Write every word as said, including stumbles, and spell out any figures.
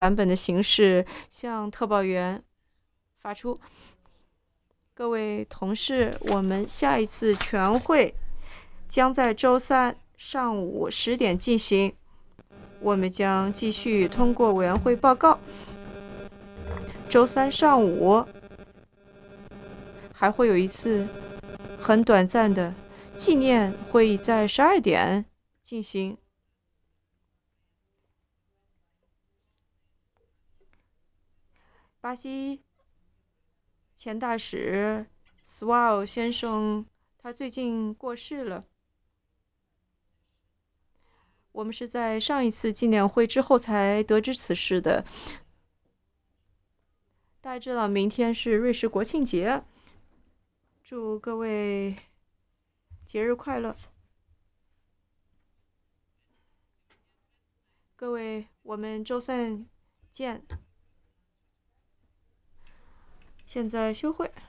版本的形式向特报员发出。各位同事，我们下一次全会将在周三上午十点进行。我们将继续通过委员会报告。周三上午还会有一次很短暂的纪念会议，在十二点进行。巴西前大使斯瓦尔先生，他最近过世了。我们是在上一次纪念会之后才得知此事的。大家知道明天是瑞士国庆节，祝各位节日快乐。各位，我们周三见。现在休会。